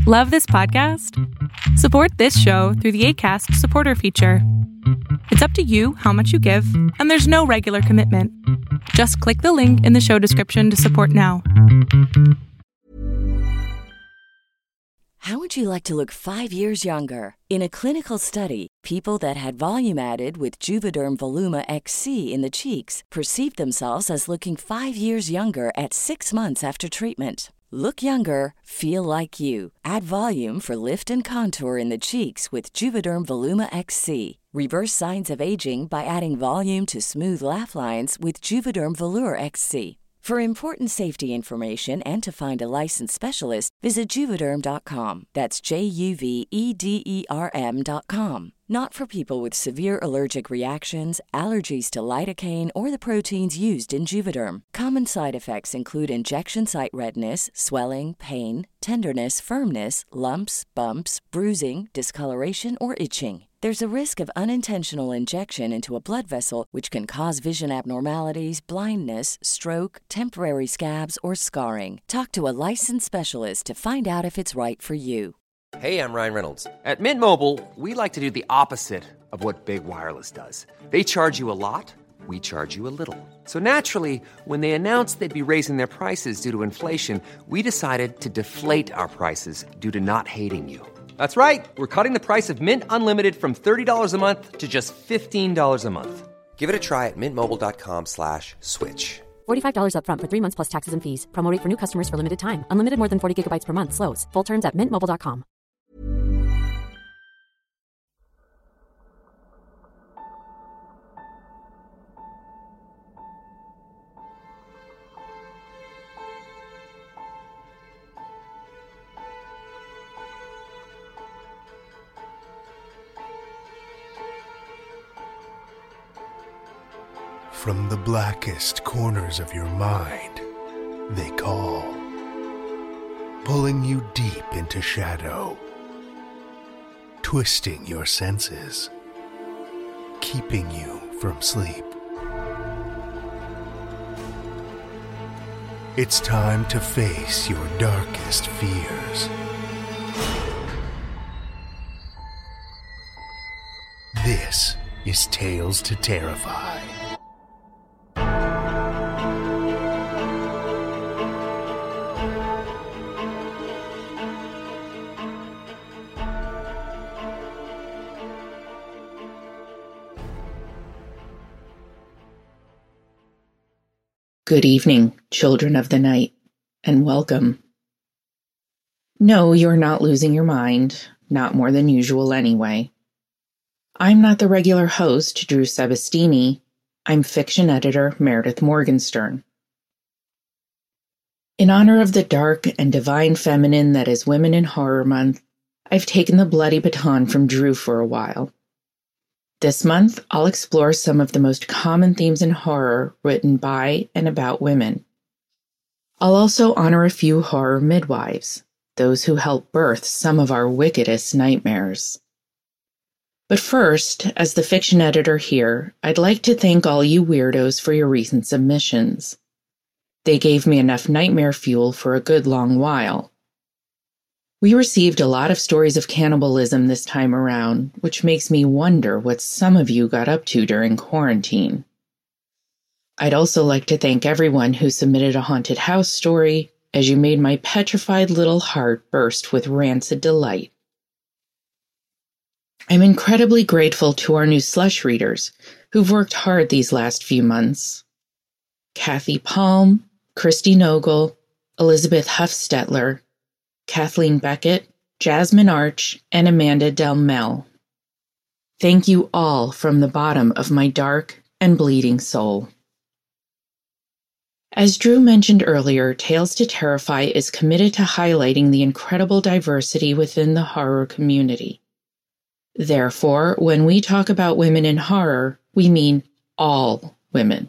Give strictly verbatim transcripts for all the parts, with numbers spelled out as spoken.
Love this podcast? Support this show through the Acast supporter feature. It's up to you how much you give, and there's no regular commitment. Just click the link in the show description to support now. How would you like to look five years younger? In a clinical study, people that had volume added with Juvederm Voluma X C in the cheeks perceived themselves as looking five years younger at six months after treatment. Look younger, feel like you. Add volume for lift and contour in the cheeks with Juvederm Voluma X C. Reverse signs of aging by adding volume to smooth laugh lines with Juvederm Volure X C. For important safety information and to find a licensed specialist, visit Juvederm dot com. That's J U V E D E R M dot com. Not for people with severe allergic reactions, allergies to lidocaine, or the proteins used in Juvederm. Common side effects include injection site redness, swelling, pain, tenderness, firmness, lumps, bumps, bruising, discoloration, or itching. There's a risk of unintentional injection into a blood vessel, which can cause vision abnormalities, blindness, stroke, temporary scabs, or scarring. Talk to a licensed specialist to find out if it's right for you. Hey, I'm Ryan Reynolds. At Mint Mobile, we like to do the opposite of what Big Wireless does. They charge you a lot, we charge you a little. So naturally, when they announced they'd be raising their prices due to inflation, we decided to deflate our prices due to not hating you. That's right. We're cutting the price of Mint Unlimited from thirty dollars a month to just fifteen dollars a month. Give it a try at mintmobile.com slash switch. forty-five dollars up front for three months plus taxes and fees. Promo rate for new customers for limited time. Unlimited more than forty gigabytes per month. Slows full terms at mint mobile dot com. From the blackest corners of your mind, they call, pulling you deep into shadow, twisting your senses, keeping you from sleep. It's time to face your darkest fears. This is Tales to Terrify. Good evening, children of the night, and welcome. No, you're not losing your mind, not more than usual anyway. I'm not the regular host, Drew Sebastini. I'm fiction editor Meredith Morgenstern. In honor of the dark and divine feminine that is Women in Horror Month, I've taken the bloody baton from Drew for a while. This month, I'll explore some of the most common themes in horror written by and about women. I'll also honor a few horror midwives, those who help birth some of our wickedest nightmares. But first, as the fiction editor here, I'd like to thank all you weirdos for your recent submissions. They gave me enough nightmare fuel for a good long while. We received a lot of stories of cannibalism this time around, which makes me wonder what some of you got up to during quarantine. I'd also like to thank everyone who submitted a haunted house story, as you made my petrified little heart burst with rancid delight. I'm incredibly grateful to our new slush readers, who've worked hard these last few months. Kathy Palm, Christy Nogle, Elizabeth Huffstetler, Kathleen Beckett, Jasmine Arch, and Amanda Del Mel. Thank you all from the bottom of my dark and bleeding soul. As Drew mentioned earlier, Tales to Terrify is committed to highlighting the incredible diversity within the horror community. Therefore, when we talk about women in horror, we mean all women.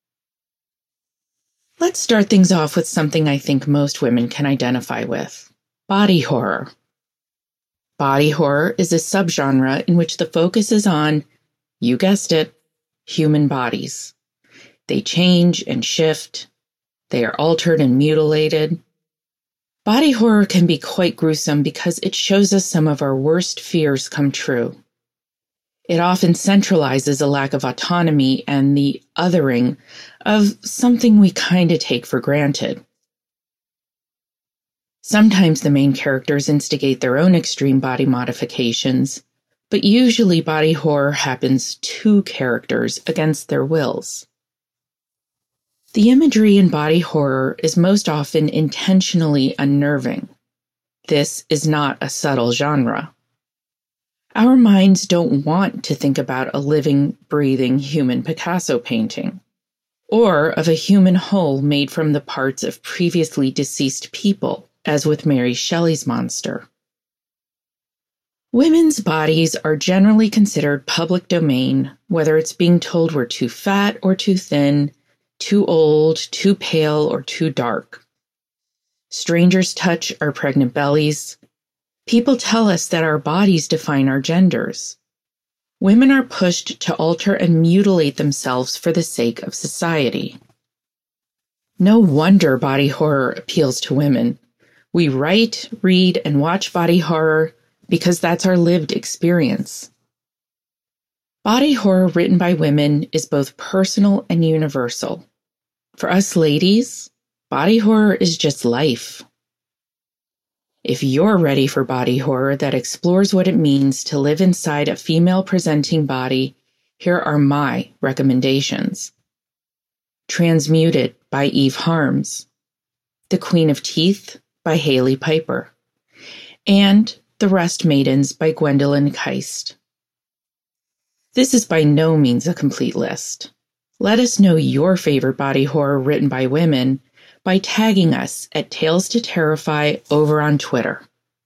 Let's start things off with something I think most women can identify with. Body horror. Body horror is a subgenre in which the focus is on, you guessed it, human bodies. They change and shift. They are altered and mutilated. Body horror can be quite gruesome because it shows us some of our worst fears come true. It often centralizes a lack of autonomy and the othering of something we kind of take for granted. Sometimes the main characters instigate their own extreme body modifications, but usually body horror happens to characters against their wills. The imagery in body horror is most often intentionally unnerving. This is not a subtle genre. Our minds don't want to think about a living, breathing human Picasso painting, or of a human whole made from the parts of previously deceased people, as with Mary Shelley's monster. Women's bodies are generally considered public domain, whether it's being told we're too fat or too thin, too old, too pale, or too dark. Strangers touch our pregnant bellies. People tell us that our bodies define our genders. Women are pushed to alter and mutilate themselves for the sake of society. No wonder body horror appeals to women. We write, read, and watch body horror because that's our lived experience. Body horror written by women is both personal and universal. For us ladies, body horror is just life. If you're ready for body horror that explores what it means to live inside a female-presenting body, here are my recommendations. Transmuted by Eve Harms, The Queen of Teeth by Haley Piper, and The Rest Maidens by Gwendolyn Keist. This is by no means a complete list. Let us know your favorite body horror written by women by tagging us at Tales to Terrify over on Twitter.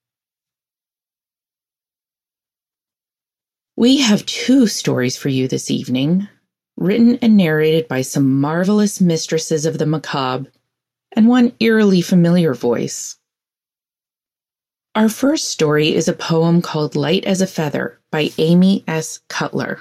We have two stories for you this evening, written and narrated by some marvelous mistresses of the macabre and one eerily familiar voice. Our first story is a poem called Light as a Feather by Amy S. Cutler.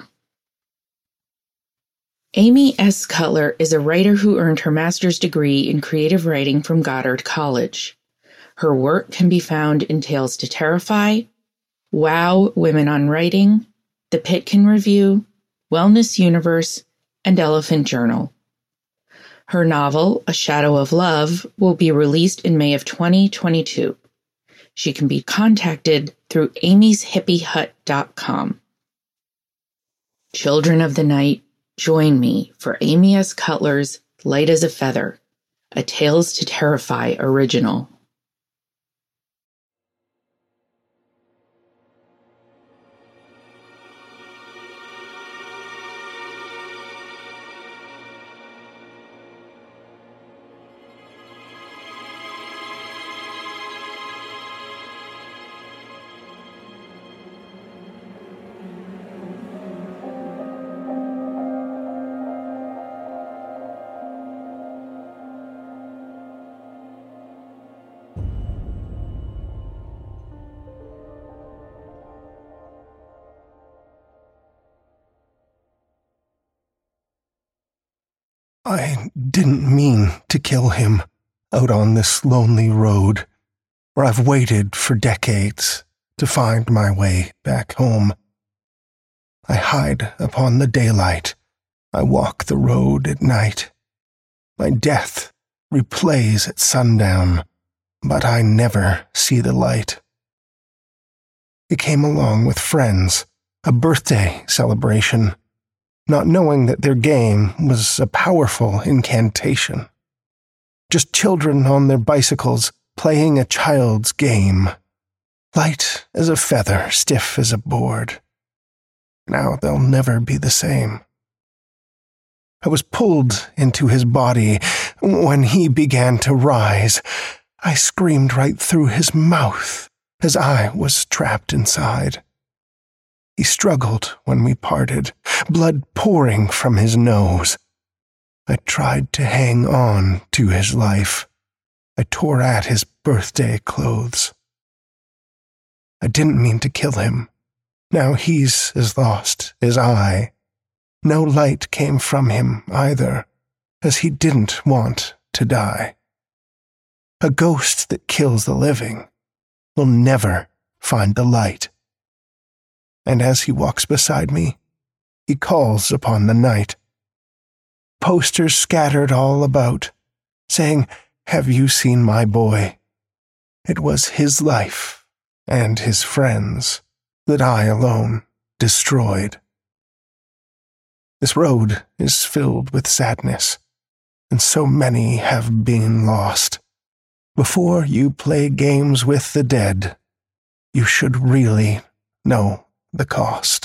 Amy S. Cutler is a writer who earned her master's degree in creative writing from Goddard College. Her work can be found in Tales to Terrify, Wow, Women on Writing, The Pitkin Review, Wellness Universe, and Elephant Journal. Her novel, A Shadow of Love, will be released in May of twenty twenty-two. She can be contacted through amy's hippie hut dot com. Children of the night, join me for Amy S. Cutler's Light as a Feather, a Tales to Terrify original. I didn't mean to kill him out on this lonely road, where I've waited for decades to find my way back home. I hide upon the daylight, I walk the road at night. My death replays at sundown, but I never see the light. It came along with friends, a birthday celebration, not knowing that their game was a powerful incantation. Just children on their bicycles playing a child's game. Light as a feather, stiff as a board. Now they'll never be the same. I was pulled into his body when he began to rise. I screamed right through his mouth as I was trapped inside. He struggled when we parted, blood pouring from his nose. I tried to hang on to his life. I tore at his birthday clothes. I didn't mean to kill him. Now he's as lost as I. No light came from him either, as he didn't want to die. A ghost that kills the living will never find the light. And as he walks beside me, he calls upon the night. Posters scattered all about, saying, "Have you seen my boy?" It was his life and his friends that I alone destroyed. This road is filled with sadness, and so many have been lost. Before you play games with the dead, you should really know the cost.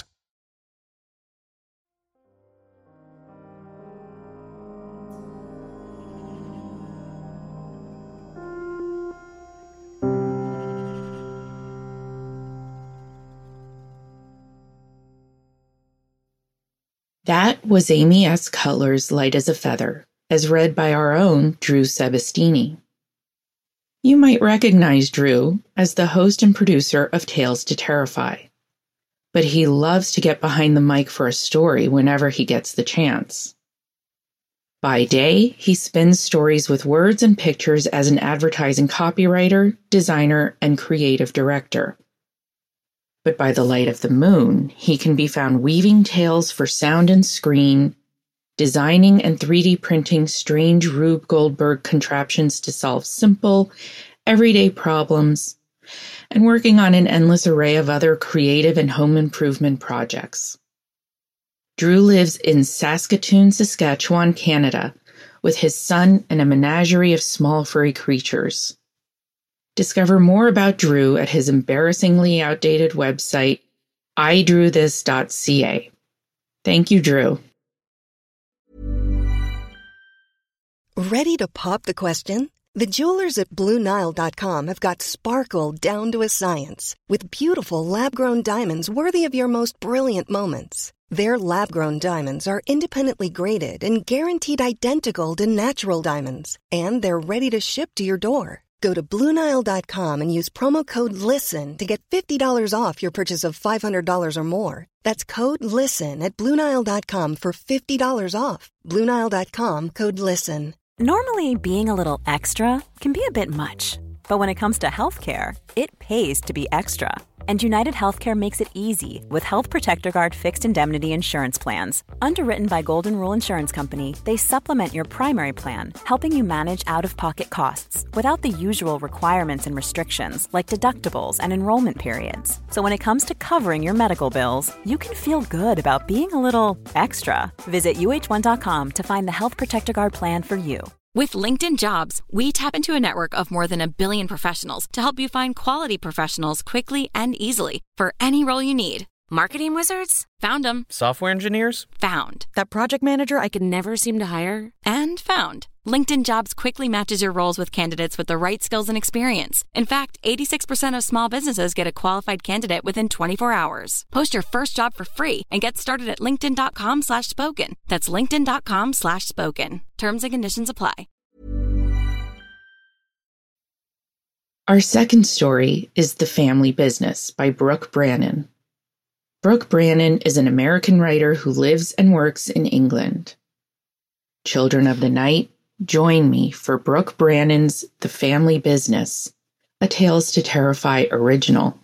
That was Amy S. Cutler's Light as a Feather, as read by our own Drew Sebastini. You might recognize Drew as the host and producer of Tales to Terrify, but he loves to get behind the mic for a story whenever he gets the chance. By day, he spins stories with words and pictures as an advertising copywriter, designer, and creative director. But by the light of the moon, he can be found weaving tales for sound and screen, designing and three D printing strange Rube Goldberg contraptions to solve simple, everyday problems, and working on an endless array of other creative and home improvement projects. Drew lives in Saskatoon, Saskatchewan, Canada, with his son and a menagerie of small furry creatures. Discover more about Drew at his embarrassingly outdated website, I drew this dot c a. Thank you, Drew. Ready to pop the question? The jewelers at Blue Nile dot com have got sparkle down to a science with beautiful lab-grown diamonds worthy of your most brilliant moments. Their lab-grown diamonds are independently graded and guaranteed identical to natural diamonds, and they're ready to ship to your door. Go to Blue Nile dot com and use promo code LISTEN to get fifty dollars off your purchase of five hundred dollars or more. That's code LISTEN at Blue Nile dot com for fifty dollars off. Blue Nile dot com, code LISTEN. Normally, being a little extra can be a bit much. But when it comes to healthcare, it pays to be extra. And United Healthcare makes it easy with Health Protector Guard fixed indemnity insurance plans. Underwritten by Golden Rule Insurance Company, they supplement your primary plan, helping you manage out-of-pocket costs without the usual requirements and restrictions like deductibles and enrollment periods. So when it comes to covering your medical bills, you can feel good about being a little extra. Visit U H one dot com to find the Health Protector Guard plan for you. With LinkedIn Jobs, we tap into a network of more than a billion professionals to help you find quality professionals quickly and easily for any role you need. Marketing wizards? Found them. Software engineers? Found. That project manager I could never seem to hire? And found. LinkedIn Jobs quickly matches your roles with candidates with the right skills and experience. In fact, eighty-six percent of small businesses get a qualified candidate within twenty-four hours. Post your first job for free and get started at linkedin.com slash spoken. That's linkedin.com slash spoken. Terms and conditions apply. Our second story is The Family Business by Brooke Brannon. Brooke Brannon is an American writer who lives and works in England. Children of the night, join me for Brooke Brannon's The Family Business, a Tales to Terrify original.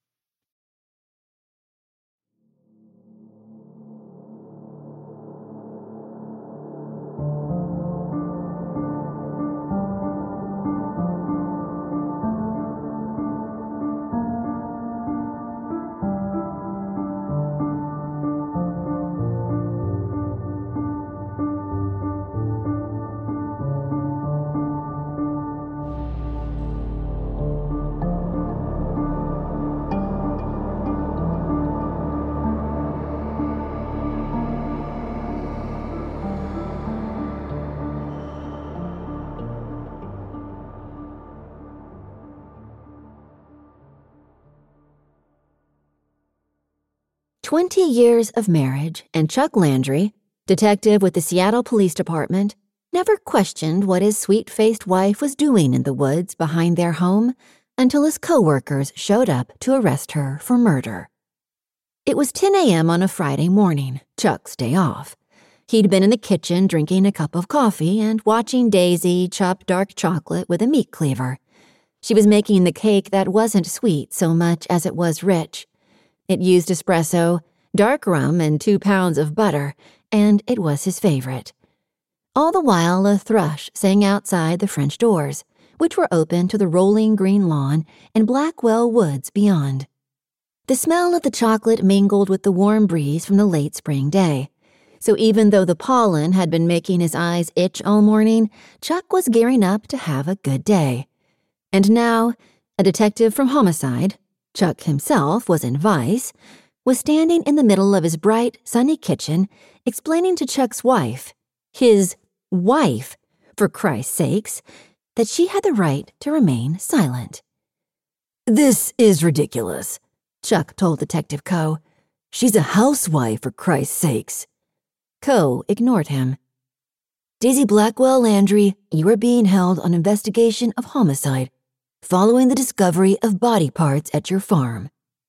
Twenty years of marriage, and Chuck Landry, detective with the Seattle Police Department, never questioned what his sweet-faced wife was doing in the woods behind their home until his co-workers showed up to arrest her for murder. It was ten a.m. on a Friday morning, Chuck's day off, He'd been in the kitchen drinking a cup of coffee and watching Daisy chop dark chocolate with a meat cleaver. She was making the cake that wasn't sweet so much as it was rich. It used espresso, dark rum, and two pounds of butter, and it was his favorite. All the while, a thrush sang outside the French doors, which were open to the rolling green lawn and Blackwell woods beyond. The smell of the chocolate mingled with the warm breeze from the late spring day. So even though the pollen had been making his eyes itch all morning, Chuck was gearing up to have a good day. And now, a detective from Homicide, Chuck himself was in Vice, was standing in the middle of his bright, sunny kitchen, explaining to Chuck's wife, his wife, for Christ's sakes, that she had the right to remain silent. "This is ridiculous," Chuck told Detective Coe. "She's a housewife, for Christ's sakes." Coe ignored him. "Daisy Blackwell Landry, you are being held on investigation of homicide, following the discovery of body parts at your farm."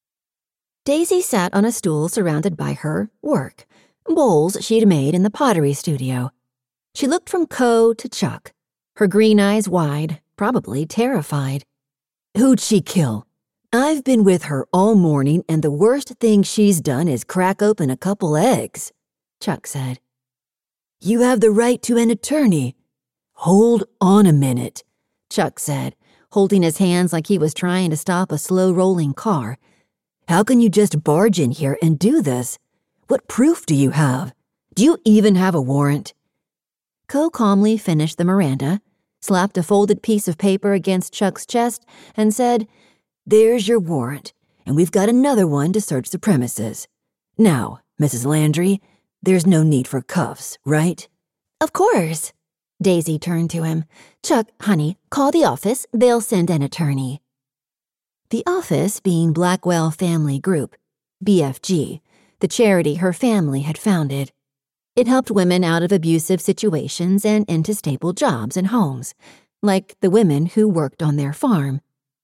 Daisy sat on a stool surrounded by her work, bowls she'd made in the pottery studio. She looked from Coe to Chuck, her green eyes wide, probably terrified. "Who'd she kill? I've been with her all morning, and the worst thing she's done is crack open a couple eggs," Chuck said. "You have the right to an attorney." "Hold on a minute," Chuck said, holding his hands like he was trying to stop a slow-rolling car. "How can you just barge in here and do this? What proof do you have? Do you even have a warrant?" Coe calmly finished the Miranda, slapped a folded piece of paper against Chuck's chest, and said, "There's your warrant, and we've got another one to search the premises. Now, Missus Landry, there's no need for cuffs, right?" "Of course." Daisy turned to him. "Chuck, honey, call the office. They'll send an attorney." The office being Blackwell Family Group, B F G, the charity her family had founded. It helped women out of abusive situations and into stable jobs and homes, like the women who worked on their farm.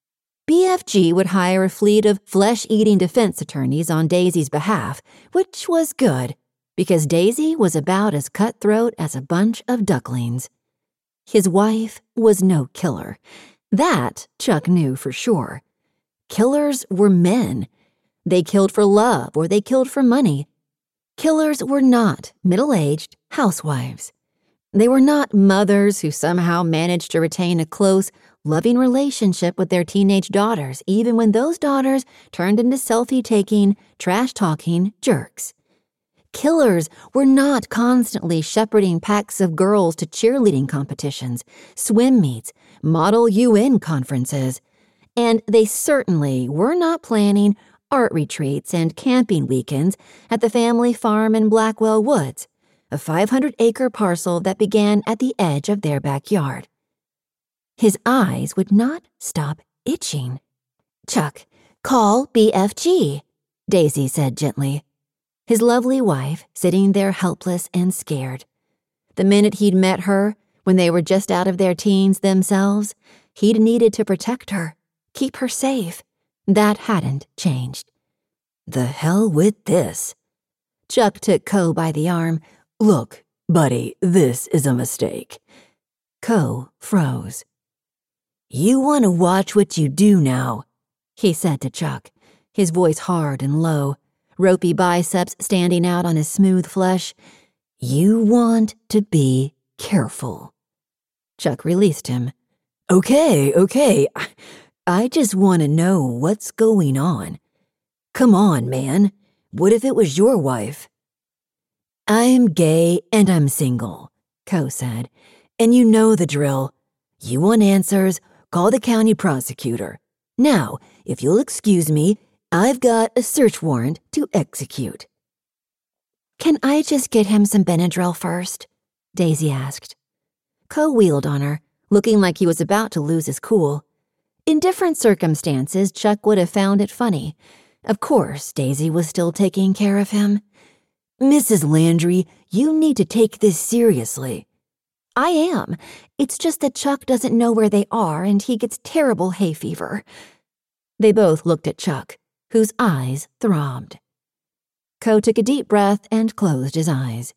B F G would hire a fleet of flesh-eating defense attorneys on Daisy's behalf, which was good, because Daisy was about as cutthroat as a bunch of ducklings. His wife was no killer. That Chuck knew for sure. Killers were men. They killed for love or they killed for money. Killers were not middle-aged housewives. They were not mothers who somehow managed to retain a close, loving relationship with their teenage daughters, even when those daughters turned into selfie-taking, trash-talking jerks. Killers were not constantly shepherding packs of girls to cheerleading competitions, swim meets, model U N conferences, and they certainly were not planning art retreats and camping weekends at the family farm in Blackwell Woods, a five hundred acre parcel that began at the edge of their backyard. His eyes would not stop itching. "Chuck, call B F G," Daisy said gently. His lovely wife sitting there helpless and scared. The minute he'd met her, when they were just out of their teens themselves, he'd needed to protect her, keep her safe. That hadn't changed. "The hell with this." Chuck took Coe by the arm. "Look, buddy, this is a mistake." Coe froze. "You want to watch what you do now," he said to Chuck, his voice hard and low, ropey biceps standing out on his smooth flesh. "You want to be careful." Chuck released him. "Okay, okay. I just want to know what's going on. Come on, man. What if it was your wife?" "I'm gay and I'm single," Coe said. "And you know the drill. You want answers, call the county prosecutor. Now, if you'll excuse me, I've got a search warrant to execute." "Can I just get him some Benadryl first?" Daisy asked. Coe wheeled on her, looking like he was about to lose his cool. In different circumstances, Chuck would have found it funny. Of course, Daisy was still taking care of him. "Missus Landry, you need to take this seriously." "I am. It's just that Chuck doesn't know where they are and he gets terrible hay fever." They both looked at Chuck, whose eyes throbbed. Coe took a deep breath and closed his eyes.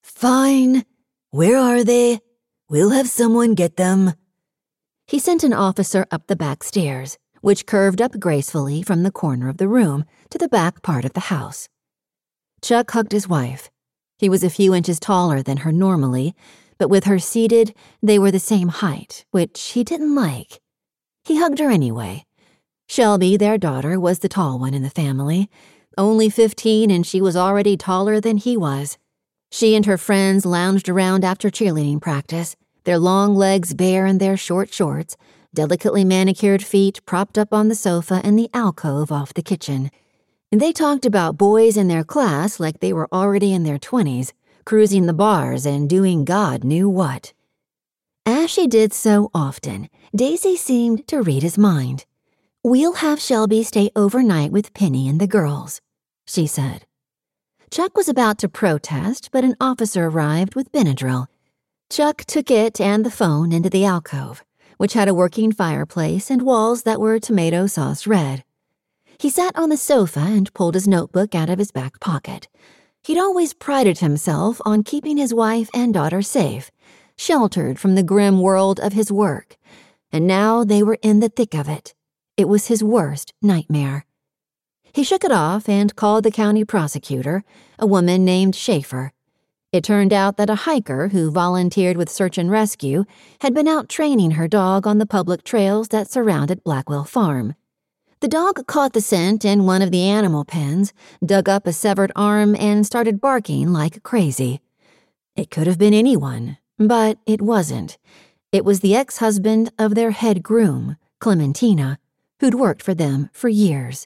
Fine. Where are they? We'll have someone get them. He sent an officer up the back stairs, which curved up gracefully from the corner of the room to the back part of the house. Chuck hugged his wife. He was a few inches taller than her normally, but with her seated, they were the same height, which he didn't like. He hugged her anyway. Shelby, their daughter, was the tall one in the family. Only fifteen, and she was already taller than he was. She and her friends lounged around after cheerleading practice, their long legs bare in their short shorts, delicately manicured feet propped up on the sofa in the alcove off the kitchen. They talked about boys in their class like they were already in their twenties, cruising the bars and doing God knew what. As she did so often, Daisy seemed to read his mind. "We'll have Shelby stay overnight with Penny and the girls," she said. Chuck was about to protest, but an officer arrived with Benadryl. Chuck took it and the phone into the alcove, which had a working fireplace and walls that were tomato sauce red. He sat on the sofa and pulled his notebook out of his back pocket. He'd always prided himself on keeping his wife and daughter safe, sheltered from the grim world of his work, and now they were in the thick of it. It was his worst nightmare. He shook it off and called the county prosecutor, a woman named Schaefer. It turned out that a hiker who volunteered with Search and Rescue had been out training her dog on the public trails that surrounded Blackwell Farm. The dog caught the scent in one of the animal pens, dug up a severed arm, and started barking like crazy. It could have been anyone, but it wasn't. It was the ex-husband of their head groom, Clementina, who'd worked for them for years.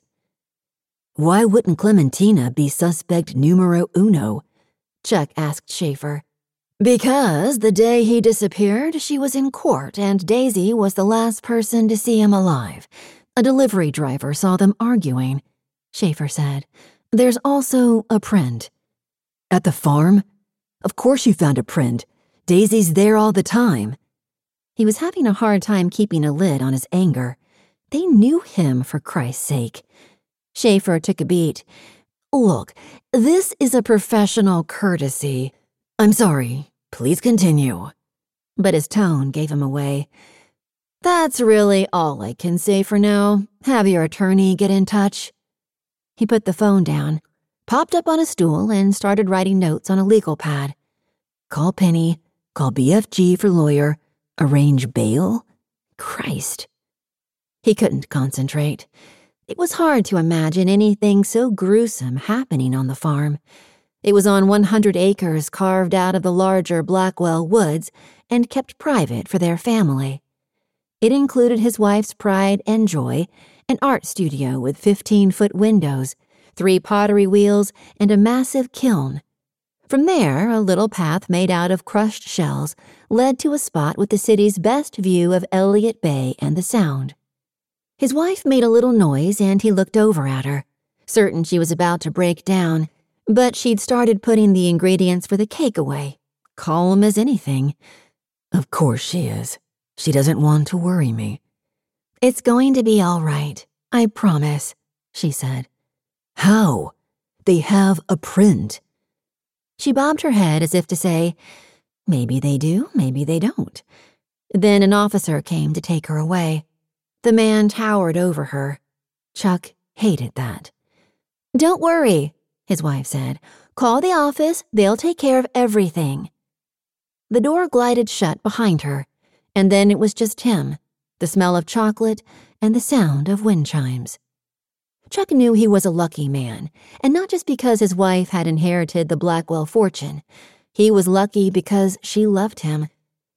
"Why wouldn't Clementina be suspect numero uno?" Chuck asked Schaefer. "Because the day he disappeared, she was in court and Daisy was the last person to see him alive. A delivery driver saw them arguing," Schaefer said. "There's also a print." "At the farm? Of course you found a print. Daisy's there all the time." He was having a hard time keeping a lid on his anger. They knew him, for Christ's sake. Schaefer took a beat. "Look, this is a professional courtesy. I'm sorry. Please continue." But his tone gave him away. "That's really all I can say for now. Have your attorney get in touch." He put the phone down, popped up on a stool, and started writing notes on a legal pad. "Call Penny. Call B F G for lawyer. Arrange bail? Christ." He couldn't concentrate. It was hard to imagine anything so gruesome happening on the farm. It was on one hundred acres carved out of the larger Blackwell woods and kept private for their family. It included his wife's pride and joy, an art studio with fifteen-foot windows, three pottery wheels, and a massive kiln. From there, a little path made out of crushed shells led to a spot with the city's best view of Elliott Bay and the Sound. His wife made a little noise and he looked over at her, certain she was about to break down, but she'd started putting the ingredients for the cake away, calm as anything. "Of course she is. She doesn't want to worry me." "It's going to be all right, I promise," she said. "How? They have a print." She bobbed her head as if to say, "Maybe they do, maybe they don't." Then an officer came to take her away. The man towered over her. Chuck hated that. "Don't worry," his wife said. "Call the office, they'll take care of everything." The door glided shut behind her, and then it was just him, the smell of chocolate, and the sound of wind chimes. Chuck knew he was a lucky man, and not just because his wife had inherited the Blackwell fortune. He was lucky because she loved him.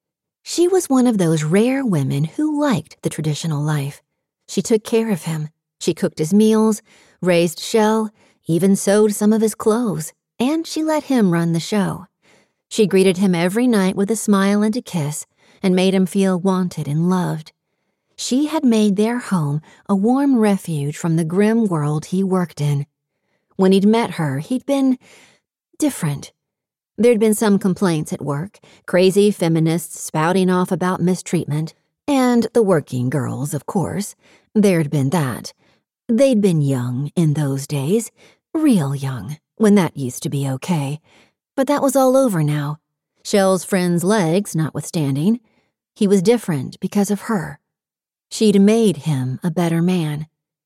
She was one of those rare women who liked the traditional life. She took care of him. She cooked his meals, raised Shell, even sewed some of his clothes, and she let him run the show. She greeted him every night with a smile and a kiss, and made him feel wanted and loved. She had made their home a warm refuge from the grim world he worked in. When he'd met her, he'd been different. There'd been some complaints at work, crazy feminists spouting off about mistreatment, and the working girls, of course. There'd been that. They'd been young in those days, real young, when that used to be okay. But that was all over now. Shell's friend's legs notwithstanding. He was different because of her. She'd made him a better man.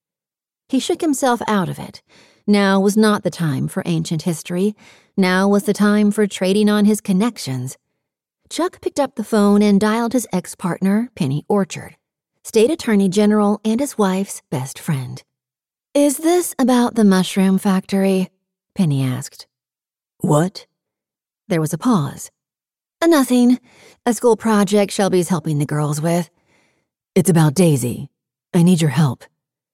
He shook himself out of it. Now was not the time for ancient history. Now was the time for trading on his connections. Chuck picked up the phone and dialed his ex-partner, Penny Orchard, State Attorney General and his wife's best friend. "Is this about the mushroom factory?" Penny asked. "What?" There was a pause. "Nothing. A school project Shelby's helping the girls with." "It's about Daisy. I need your help."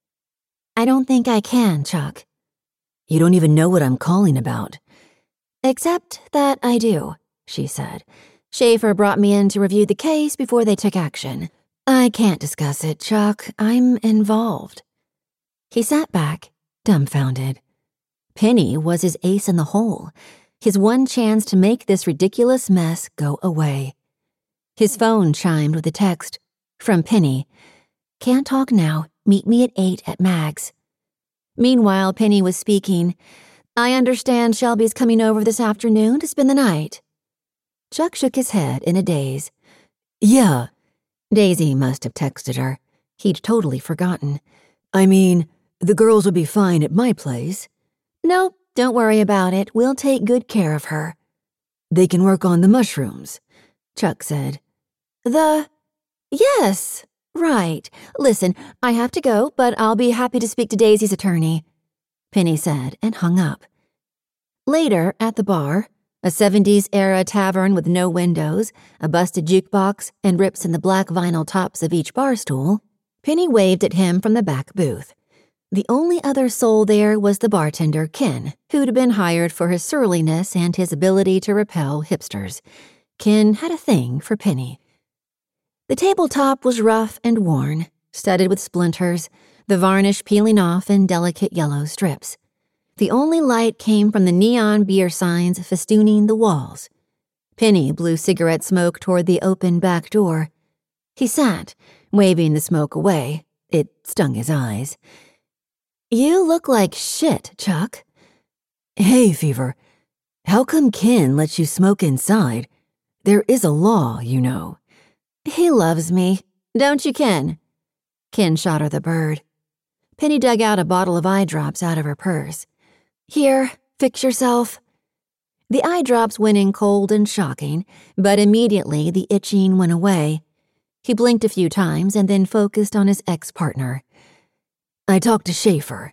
"I don't think I can, Chuck." "You don't even know what I'm calling about." "Except that I do," she said. "Schaefer brought me in to review the case before they took action. I can't discuss it, Chuck. I'm involved." He sat back, dumbfounded. Penny was his ace in the hole, his one chance to make this ridiculous mess go away. His phone chimed with a text from Penny. "Can't talk now. Meet me at eight at Mag's." Meanwhile, Penny was speaking. "I understand Shelby's coming over this afternoon to spend the night." Chuck shook his head in a daze. "Yeah." Daisy must have texted her. He'd totally forgotten. "I mean, the girls would be fine at my place." "Nope, don't worry about it. We'll take good care of her." "They can work on the mushrooms," Chuck said. The... Yes, right. Listen, I have to go, but I'll be happy to speak to Daisy's attorney," Penny said and hung up. Later, at the bar, a seventies-era tavern with no windows, a busted jukebox, and rips in the black vinyl tops of each bar stool, Penny waved at him from the back booth. The only other soul there was the bartender, Ken, who'd been hired for his surliness and his ability to repel hipsters. Ken had a thing for Penny. The tabletop was rough and worn, studded with splinters, the varnish peeling off in delicate yellow strips. The only light came from the neon beer signs festooning the walls. Penny blew cigarette smoke toward the open back door. He sat, waving the smoke away. It stung his eyes. "You look like shit, Chuck." "Hey, Fever, how come Ken lets you smoke inside? There is a law, you know." "He loves me. Don't you, Ken?" Ken shot her the bird. Penny dug out a bottle of eye drops out of her purse. "Here, fix yourself." The eye drops went in cold and shocking, but immediately the itching went away. He blinked a few times and then focused on his ex-partner. "I talked to Schaefer."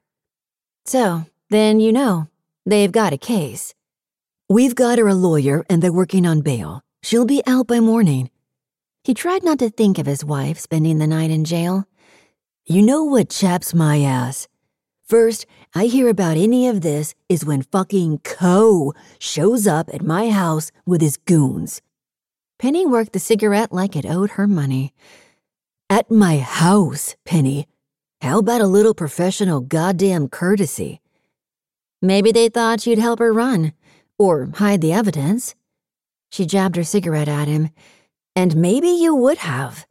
"So, then you know. They've got a case." "We've got her a lawyer and they're working on bail. She'll be out by morning." He tried not to think of his wife spending the night in jail. "You know what chaps my ass? First I hear about any of this is when fucking Co shows up at my house with his goons." Penny worked the cigarette like it owed her money. "At my house, Penny. How about a little professional goddamn courtesy?" "Maybe they thought you'd help her run, or hide the evidence." She jabbed her cigarette at him. "And maybe you would have."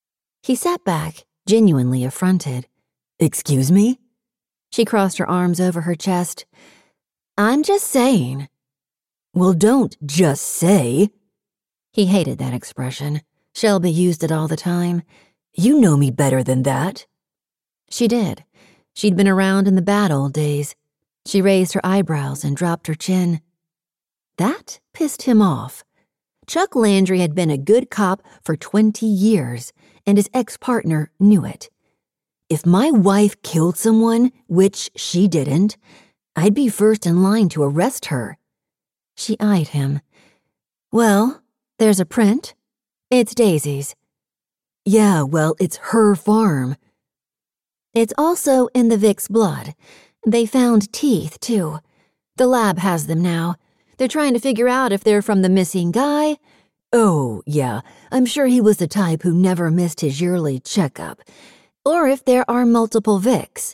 He sat back, genuinely affronted. "Excuse me?" She crossed her arms over her chest. "I'm just saying." "Well, don't just say." He hated that expression. Shelby used it all the time. "You know me better than that." She did. She'd been around in the bad old days. She raised her eyebrows and dropped her chin. That pissed him off. Chuck Landry had been a good cop for twenty years, and his ex-partner knew it. "If my wife killed someone, which she didn't, I'd be first in line to arrest her." She eyed him. "Well, there's a print. It's Daisy's." "Yeah, well, it's her farm." "It's also in the Vic's blood. They found teeth, too. The lab has them now. They're trying to figure out if they're from the missing guy." "Oh, yeah, I'm sure he was the type who never missed his yearly checkup." "Or if there are multiple Vics."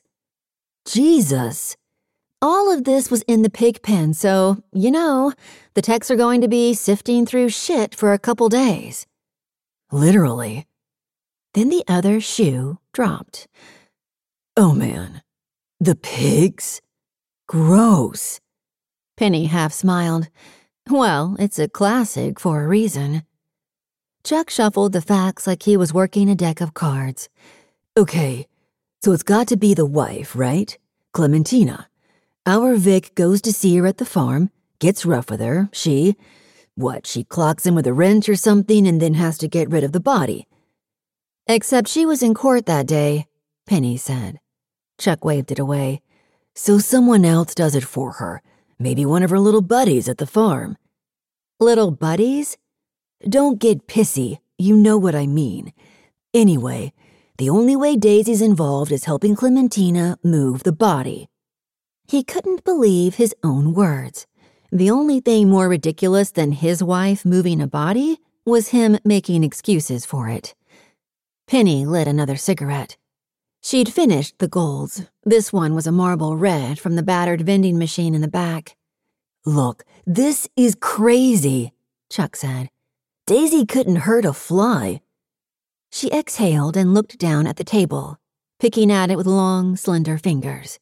"Jesus." All of this was in the pig pen, so, you know, the techs are going to be sifting through shit for a couple days. Literally. Then the other shoe dropped. "Oh, man. The pigs? Gross." Penny half smiled. Well, it's a classic for a reason. Chuck shuffled the facts like he was working a deck of cards. Okay, so it's got to be the wife, right? Clementina. Our Vic goes to see her at the farm, gets rough with her, she... What, she clocks in with a wrench or something and then has to get rid of the body. Except she was in court that day, Penny said. Chuck waved it away. So someone else does it for her. Maybe one of her little buddies at the farm. Little buddies? Don't get pissy. You know what I mean. Anyway, the only way Daisy's involved is helping Clementina move the body. He couldn't believe his own words. The only thing more ridiculous than his wife moving a body was him making excuses for it. Penny lit another cigarette. She'd finished the golds. This one was a marble red from the battered vending machine in the back. Look, this is crazy, Chuck said. Daisy couldn't hurt a fly. She exhaled and looked down at the table, picking at it with long, slender fingers.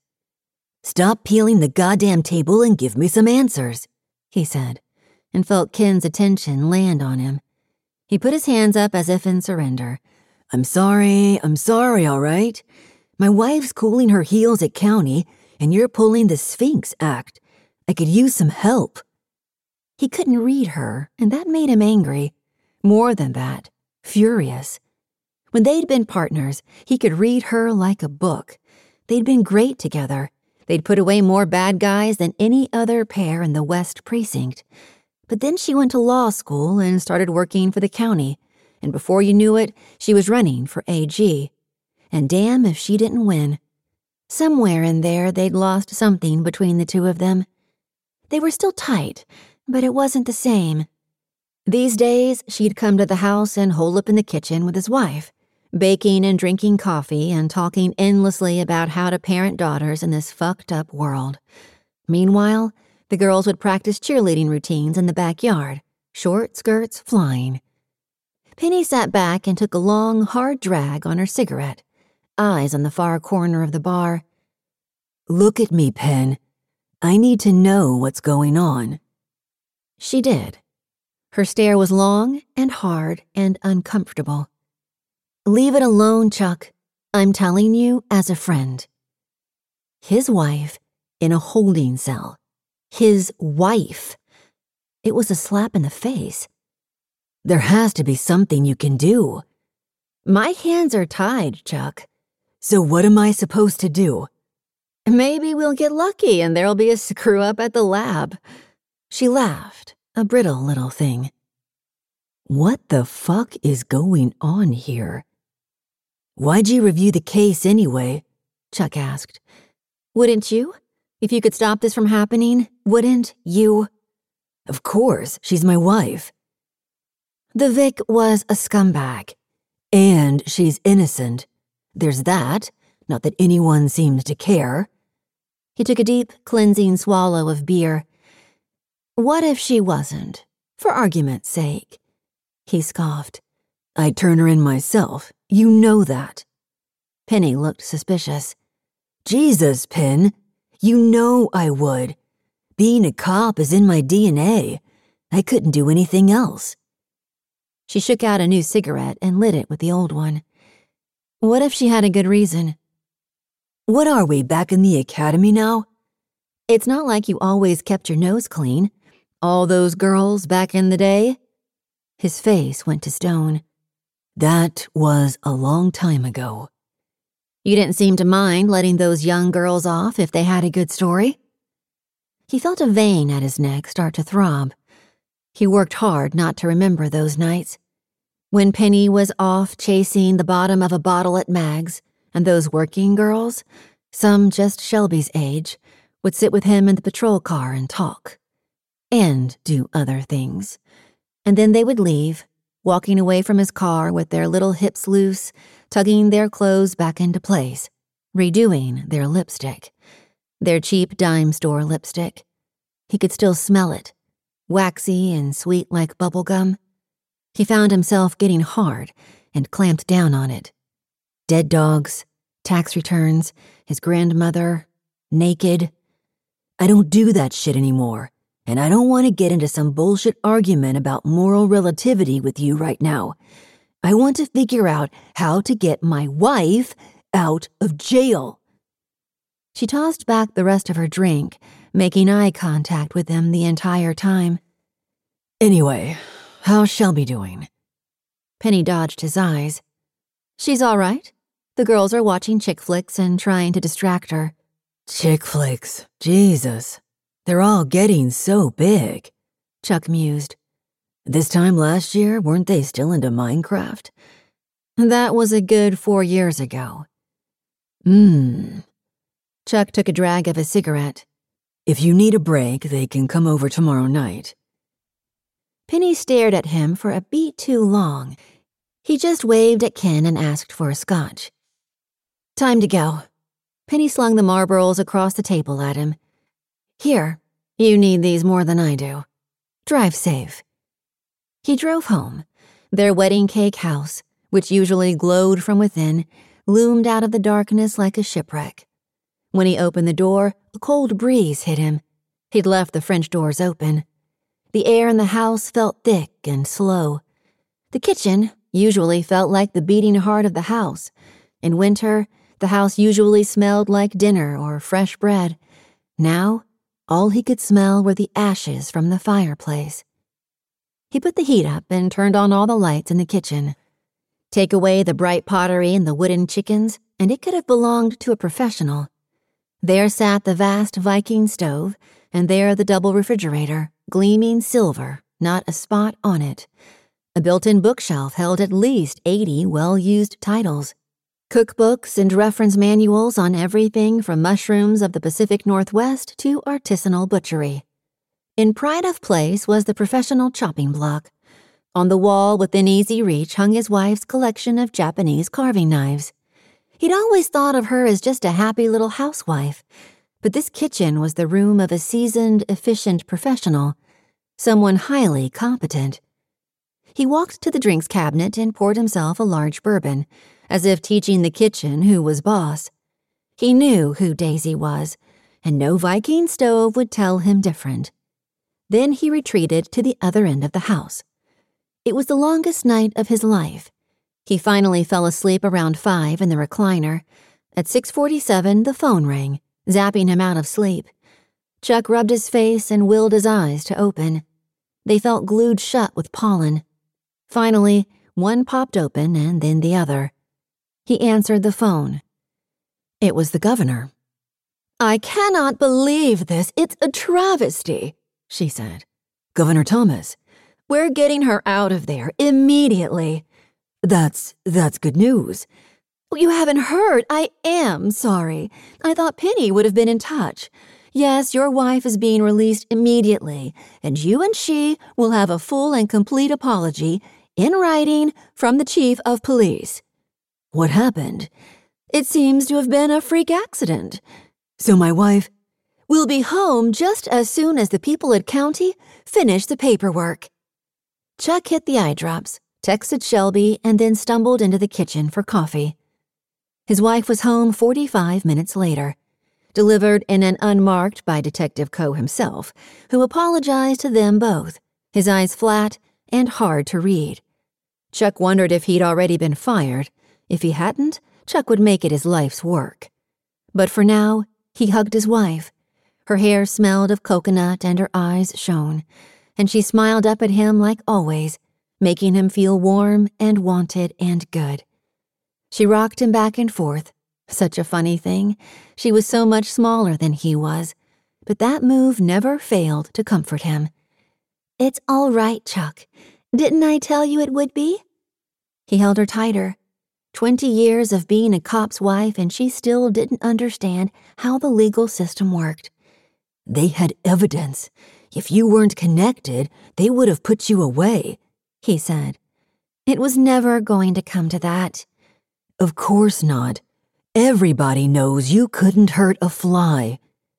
Stop peeling the goddamn table and give me some answers, he said, and felt Ken's attention land on him. He put his hands up as if in surrender. I'm sorry, I'm sorry, all right? My wife's cooling her heels at county, and you're pulling the Sphinx act. I could use some help. He couldn't read her, and that made him angry. More than that, furious. When they'd been partners, he could read her like a book. They'd been great together. They'd put away more bad guys than any other pair in the West Precinct. But then she went to law school and started working for the county, and before you knew it, she was running for A G. And damn if she didn't win. Somewhere in there, they'd lost something between the two of them. They were still tight, but it wasn't the same. These days, she'd come to the house and hole up in the kitchen with his wife, baking and drinking coffee and talking endlessly about how to parent daughters in this fucked up world. Meanwhile, the girls would practice cheerleading routines in the backyard, short skirts flying. Penny sat back and took a long, hard drag on her cigarette, eyes on the far corner of the bar. Look at me, Pen. I need to know what's going on. She did. Her stare was long and hard and uncomfortable. Leave it alone, Chuck. I'm telling you as a friend. His wife in a holding cell. His wife. It was a slap in the face. There has to be something you can do. My hands are tied, Chuck. So what am I supposed to do? Maybe we'll get lucky and there'll be a screw-up at the lab. She laughed, a brittle little thing. What the fuck is going on here? Why'd you review the case anyway? Chuck asked. Wouldn't you? If you could stop this from happening, wouldn't you? Of course, she's my wife. The Vic was a scumbag. And she's innocent. There's that, not that anyone seems to care. He took a deep, cleansing swallow of beer. What if she wasn't? For argument's sake. He scoffed. I'd turn her in myself. You know that. Penny looked suspicious. Jesus, Pen. You know I would. Being a cop is in my D N A. I couldn't do anything else. She shook out a new cigarette and lit it with the old one. What if she had a good reason? What are we, back in the academy now? It's not like you always kept your nose clean. All those girls back in the day? His face went to stone. That was a long time ago. You didn't seem to mind letting those young girls off if they had a good story? He felt a vein at his neck start to throb. He worked hard not to remember those nights. When Penny was off chasing the bottom of a bottle at Mag's, and those working girls, some just Shelby's age, would sit with him in the patrol car and talk. And do other things. And then they would leave, walking away from his car with their little hips loose, tugging their clothes back into place, redoing their lipstick. Their cheap dime store lipstick. He could still smell it. Waxy and sweet like bubble gum. He found himself getting hard and clamped down on it. Dead dogs, tax returns, his grandmother, naked. I don't do that shit anymore. and I don't want to get into some bullshit argument about moral relativity with you right now. I want to figure out how to get my wife out of jail." She tossed back the rest of her drink, making eye contact with him the entire time. "Anyway, how's Shelby doing?" Penny dodged his eyes. "She's all right. The girls are watching chick flicks and trying to distract her." "Chick flicks, Jesus. They're all getting so big," Chuck mused. "This time last year, weren't they still into Minecraft?" "That was a good four years ago." Hmm. Chuck took a drag of his cigarette. "If you need a break, they can come over tomorrow night." Penny stared at him for a beat too long. He just waved at Ken and asked for a scotch. "Time to go." Penny slung the Marlboros across the table at him. "Here, you need these more than I do. Drive safe." He drove home. Their wedding cake house, which usually glowed from within, loomed out of the darkness like a shipwreck. When he opened the door, a cold breeze hit him. He'd left the French doors open. The air in the house felt thick and slow. The kitchen usually felt like the beating heart of the house. In winter, the house usually smelled like dinner or fresh bread. Now, all he could smell were the ashes from the fireplace. He put the heat up and turned on all the lights in the kitchen. Take away the bright pottery and the wooden chickens, and it could have belonged to a professional. There sat the vast Viking stove, and there the double refrigerator, gleaming silver, not a spot on it. A built-in bookshelf held at least eighty well-used titles. Cookbooks and reference manuals on everything from mushrooms of the Pacific Northwest to artisanal butchery. In pride of place was the professional chopping block. On the wall within easy reach hung his wife's collection of Japanese carving knives. He'd always thought of her as just a happy little housewife, but this kitchen was the room of a seasoned, efficient professional, someone highly competent. He walked to the drinks cabinet and poured himself a large bourbon, as if teaching the kitchen who was boss. He knew who Daisy was, and no Viking stove would tell him different. Then he retreated to the other end of the house. It was the longest night of his life. He finally fell asleep around five in the recliner. At six forty-seven, the phone rang, zapping him out of sleep. Chuck rubbed his face and willed his eyes to open. They felt glued shut with pollen. Finally, one popped open and then the other. He answered the phone. It was the governor. "I cannot believe this. It's a travesty," she said. "Governor Thomas. We're getting her out of there immediately." That's, that's good news. "You haven't heard. I am sorry. I thought Penny would have been in touch. Yes, your wife is being released immediately, and you and she will have a full and complete apology in writing from the chief of police." "What happened?" "It seems to have been a freak accident. So my wife will be home just as soon as the people at county finish the paperwork." Chuck hit the eye drops, texted Shelby, and then stumbled into the kitchen for coffee. His wife was home forty-five minutes later, delivered in an unmarked by Detective Coe himself, who apologized to them both, his eyes flat and hard to read. Chuck wondered if he'd already been fired. If he hadn't, Chuck would make it his life's work. But for now, he hugged his wife. Her hair smelled of coconut and her eyes shone, and she smiled up at him like always, making him feel warm and wanted and good. She rocked him back and forth. Such a funny thing. She was so much smaller than he was, but that move never failed to comfort him. "It's all right, Chuck. Didn't I tell you it would be?" He held her tighter. Twenty years of being a cop's wife, and she still didn't understand how the legal system worked. "They had evidence. If you weren't connected, they would have put you away," he said. "It was never going to come to that." "Of course not. Everybody knows you couldn't hurt a fly."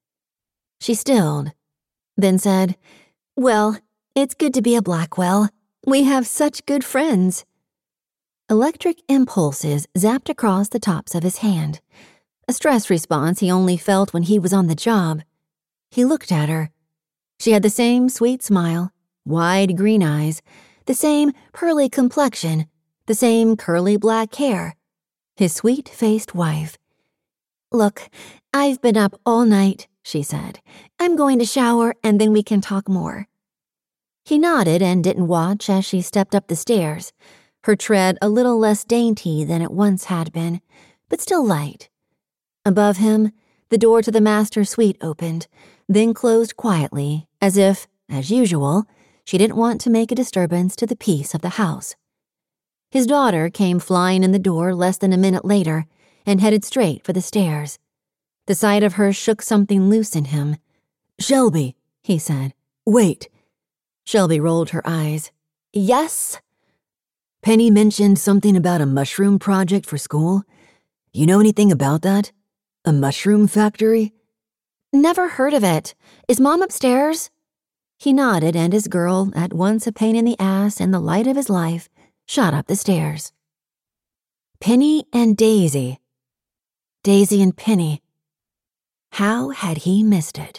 She stilled, then said, "Well, it's good to be a Blackwell. We have such good friends." Electric impulses zapped across the tops of his hand, a stress response he only felt when he was on the job. He looked at her. She had the same sweet smile, wide green eyes, the same pearly complexion, the same curly black hair. His sweet-faced wife. "Look, I've been up all night," she said. "I'm going to shower and then we can talk more." He nodded and didn't watch as she stepped up the stairs, her tread a little less dainty than it once had been, but still light. Above him, the door to the master suite opened, then closed quietly, as if, as usual, she didn't want to make a disturbance to the peace of the house. His daughter came flying in the door less than a minute later and headed straight for the stairs. The sight of her shook something loose in him. "Shelby," he said. "Wait." Shelby rolled her eyes. "Yes?" "Penny mentioned something about a mushroom project for school. You know anything about that? A mushroom factory?" "Never heard of it. Is Mom upstairs?" He nodded, and his girl, at once a pain in the ass and the light of his life, shot up the stairs. Penny and Daisy. Daisy and Penny. How had he missed it?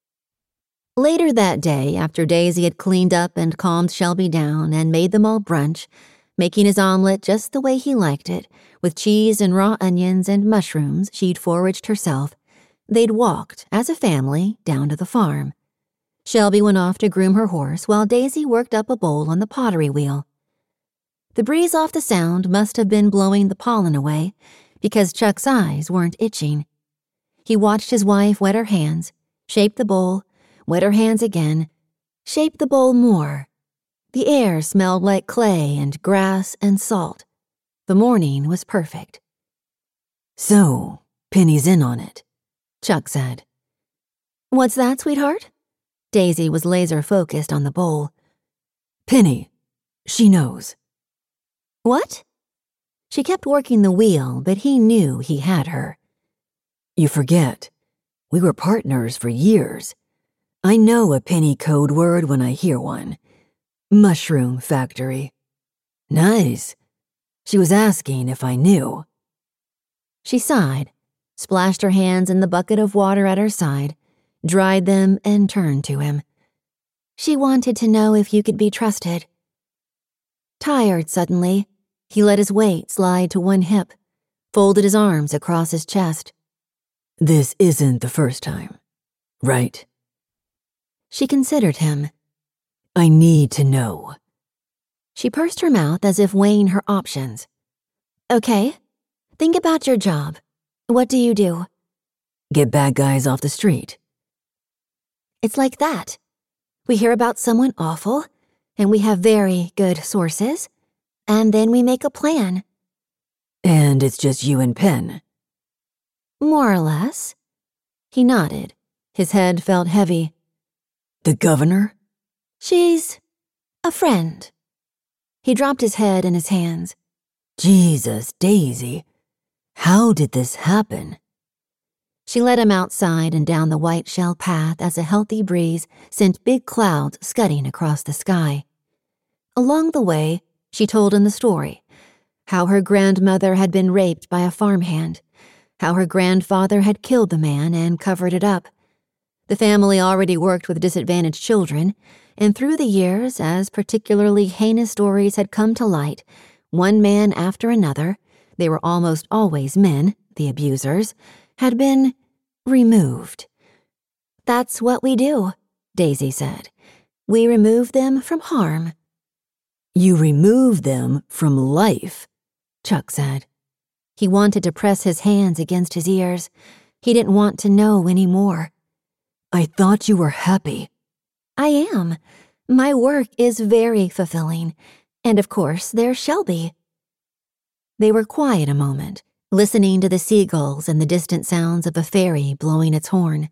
Later that day, after Daisy had cleaned up and calmed Shelby down and made them all brunch, making his omelet just the way he liked it, with cheese and raw onions and mushrooms she'd foraged herself, they'd walked, as a family, down to the farm. Shelby went off to groom her horse while Daisy worked up a bowl on the pottery wheel. The breeze off the sound must have been blowing the pollen away, because Chuck's eyes weren't itching. He watched his wife wet her hands, shape the bowl, wet her hands again, shape the bowl more. The air smelled like clay and grass and salt. The morning was perfect. "So, Penny's in on it," Chuck said. "What's that, sweetheart?" Daisy was laser-focused on the bowl. "Penny, she knows." "What?" She kept working the wheel, but he knew he had her. "You forget. We were partners for years. I know a Penny code word when I hear one. Mushroom factory." "Nice." She was asking if I knew. She sighed, splashed her hands in the bucket of water at her side, dried them, and turned to him. "She wanted to know if you could be trusted." Tired suddenly, he let his weight slide to one hip, folded his arms across his chest. "This isn't the first time, right?" She considered him. "I need to know." She pursed her mouth as if weighing her options. "Okay, think about your job. What do you do?" "Get bad guys off the street." "It's like that. We hear about someone awful, and we have very good sources, and then we make a plan." "And it's just you and Penn?" "More or less." He nodded. His head felt heavy. "The governor?" "She's a friend." He dropped his head in his hands. "Jesus, Daisy, how did this happen?" She led him outside and down the white shell path as a healthy breeze sent big clouds scudding across the sky. Along the way, she told him the story, how her grandmother had been raped by a farmhand, how her grandfather had killed the man and covered it up. The family already worked with disadvantaged children, and through the years, as particularly heinous stories had come to light, one man after another, they were almost always men, the abusers, had been removed. "That's what we do," Daisy said. "We remove them from harm." "You remove them from life," Chuck said. He wanted to press his hands against his ears. He didn't want to know any more. "I thought you were happy." "I am. My work is very fulfilling. And of course, there's Shelby." They were quiet a moment, listening to the seagulls and the distant sounds of a ferry blowing its horn.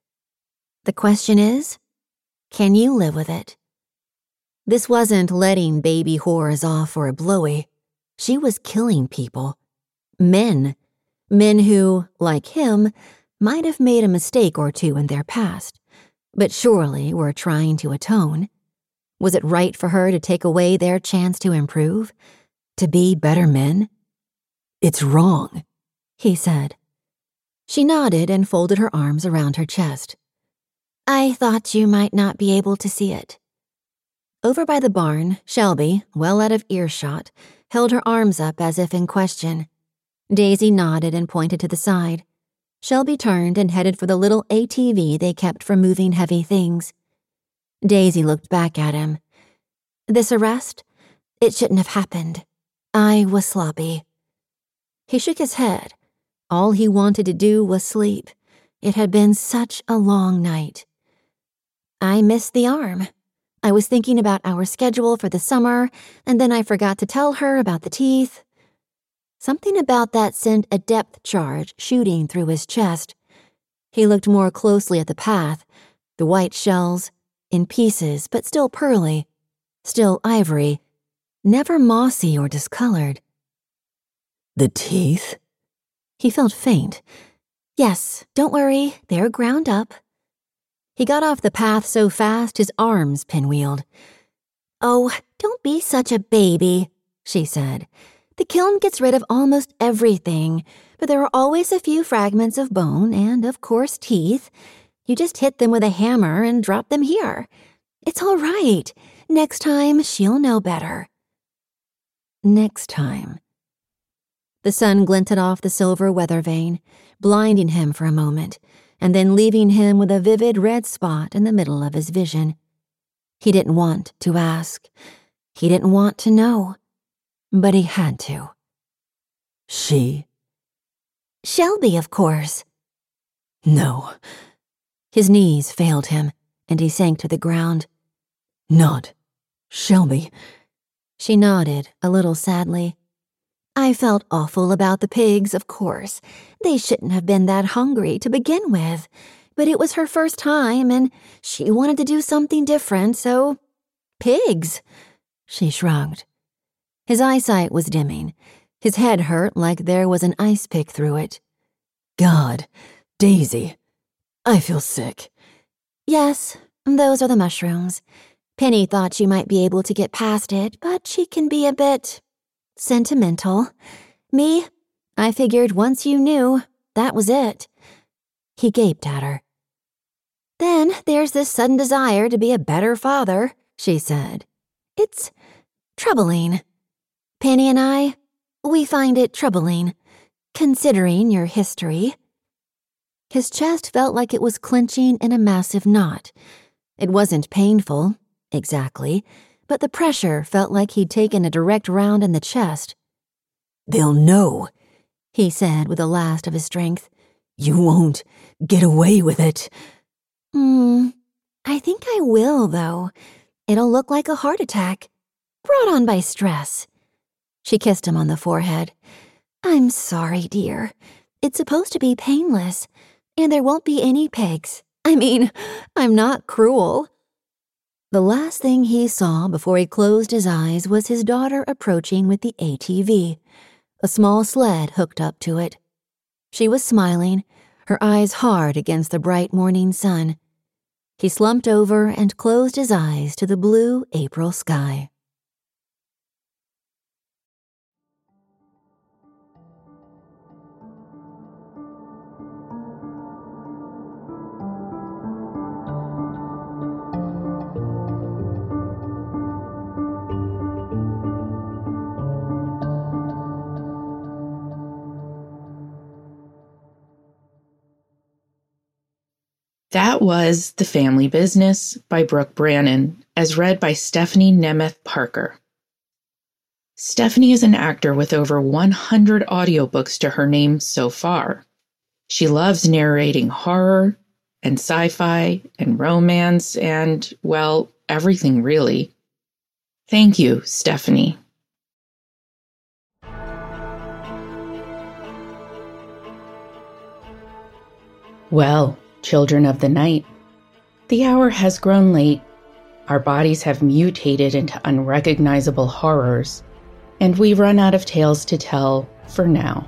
"The question is, can you live with it?" This wasn't letting baby whores off for a blowy. She was killing people. Men. Men who, like him, might have made a mistake or two in their past, but surely were trying to atone. Was it right for her to take away their chance to improve? To be better men? "It's wrong," he said. She nodded and folded her arms around her chest. I thought you might not be able to see it. Over by the barn, Shelby, well out of earshot, held her arms up as if in question. Daisy nodded and pointed to the side. Shelby turned and headed for the little A T V they kept for moving heavy things. Daisy looked back at him. This arrest? It shouldn't have happened. I was sloppy. He shook his head. All he wanted to do was sleep. It had been such a long night. I missed the arm. I was thinking about our schedule for the summer, and then I forgot to tell her about the teeth. Something about that sent a depth charge shooting through his chest. He looked more closely at the path, the white shells, in pieces but still pearly, still ivory, never mossy or discolored. The teeth? He felt faint. Yes, don't worry, they're ground up. He got off the path so fast his arms pinwheeled. Oh, don't be such a baby, she said. The kiln gets rid of almost everything, but there are always a few fragments of bone and, of course, teeth. You just hit them with a hammer and drop them here. It's all right. Next time, she'll know better. Next time. The sun glinted off the silver weather vane, blinding him for a moment, and then leaving him with a vivid red spot in the middle of his vision. He didn't want to ask. He didn't want to know. But he had to. She? Shelby, of course. No. His knees failed him, and he sank to the ground. Not Shelby. She nodded, a little sadly. I felt awful about the pigs, of course. They shouldn't have been that hungry to begin with. But it was her first time, and she wanted to do something different, so... Pigs. She shrugged. His eyesight was dimming. His head hurt like there was an ice pick through it. God, Daisy, I feel sick. Yes, those are the mushrooms. Penny thought she might be able to get past it, but she can be a bit sentimental. Me, I figured once you knew, that was it. He gaped at her. Then there's this sudden desire to be a better father, she said. It's troubling. Penny and I, we find it troubling, considering your history. His chest felt like it was clenching in a massive knot. It wasn't painful, exactly, but the pressure felt like he'd taken a direct round in the chest. They'll know, he said with the last of his strength. You won't get away with it. Hmm, I think I will, though. It'll look like a heart attack, brought on by stress. She kissed him on the forehead. I'm sorry, dear. It's supposed to be painless, and there won't be any pigs. I mean, I'm not cruel. The last thing he saw before he closed his eyes was his daughter approaching with the A T V, a small sled hooked up to it. She was smiling, her eyes hard against the bright morning sun. He slumped over and closed his eyes to the blue April sky. That was The Family Business by Brooke Brannon, as read by Stephanie Nemeth Parker. Stephanie is an actor with over one hundred audiobooks to her name so far. She loves narrating horror and sci-fi and romance and, well, everything really. Thank you, Stephanie. Well, children of the night, the hour has grown late, our bodies have mutated into unrecognizable horrors, and we've run out of tales to tell for now.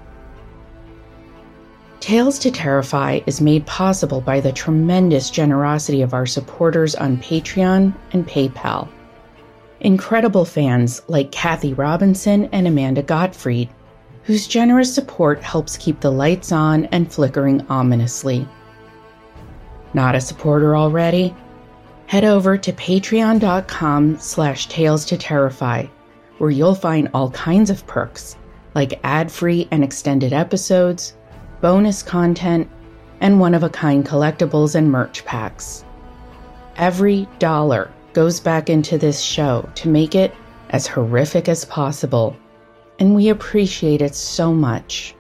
Tales to Terrify is made possible by the tremendous generosity of our supporters on Patreon and PayPal. Incredible fans like Kathy Robinson and Amanda Gottfried, whose generous support helps keep the lights on and flickering ominously. Not a supporter already? Head over to patreon.com slash tales to terrify, where you'll find all kinds of perks, like ad-free and extended episodes, bonus content, and one-of-a-kind collectibles and merch packs. Every dollar goes back into this show to make it as horrific as possible, and we appreciate it so much.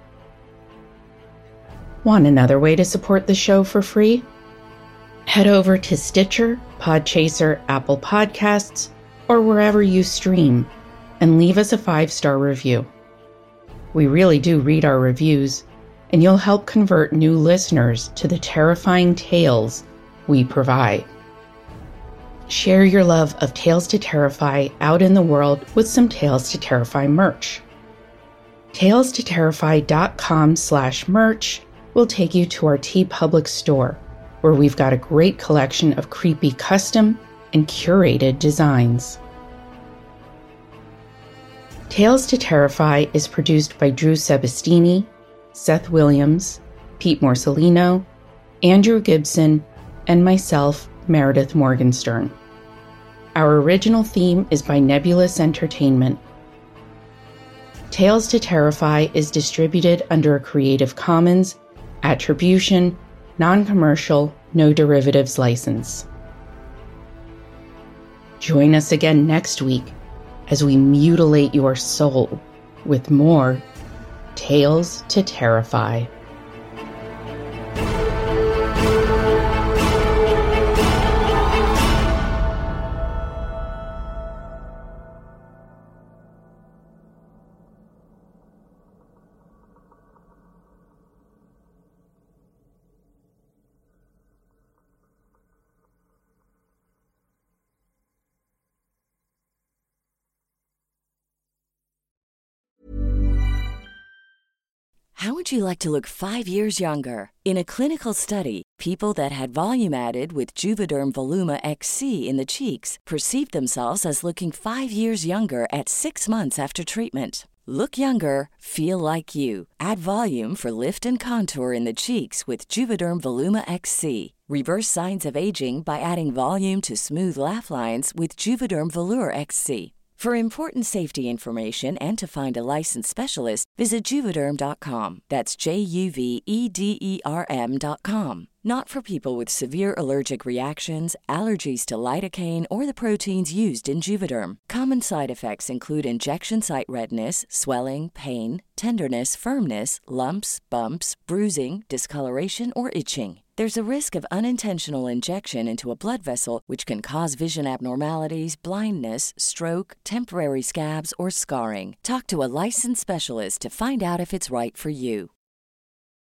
Want another way to support the show for free? Head over to Stitcher, Podchaser, Apple Podcasts, or wherever you stream, and leave us a five-star review. We really do read our reviews, and you'll help convert new listeners to the terrifying tales we provide. Share your love of Tales to Terrify out in the world with some Tales to Terrify merch. tales to terrify dot com slash merch will take you to our TeePublic store, where we've got a great collection of creepy custom and curated designs. Tales to Terrify is produced by Drew Sebastini, Seth Williams, Pete Morcellino, Andrew Gibson, and myself, Meredith Morgenstern. Our original theme is by Nebulous Entertainment. Tales to Terrify is distributed under a Creative Commons Attribution, Non-Commercial, No Derivatives license. Join us again next week as we mutilate your soul with more Tales to Terrify. How would you like to look five years younger? In a clinical study, people that had volume added with Juvederm Voluma X C in the cheeks perceived themselves as looking five years younger at six months after treatment. Look younger, feel like you. Add volume for lift and contour in the cheeks with Juvederm Voluma X C. Reverse signs of aging by adding volume to smooth laugh lines with Juvederm Volure X C. For important safety information and to find a licensed specialist, visit Juvederm dot com. That's J U V E D E R M dot com. Not for people with severe allergic reactions, allergies to lidocaine, or the proteins used in Juvederm. Common side effects include injection site redness, swelling, pain, tenderness, firmness, lumps, bumps, bruising, discoloration, or itching. There's a risk of unintentional injection into a blood vessel, which can cause vision abnormalities, blindness, stroke, temporary scabs, or scarring. Talk to a licensed specialist to find out if it's right for you.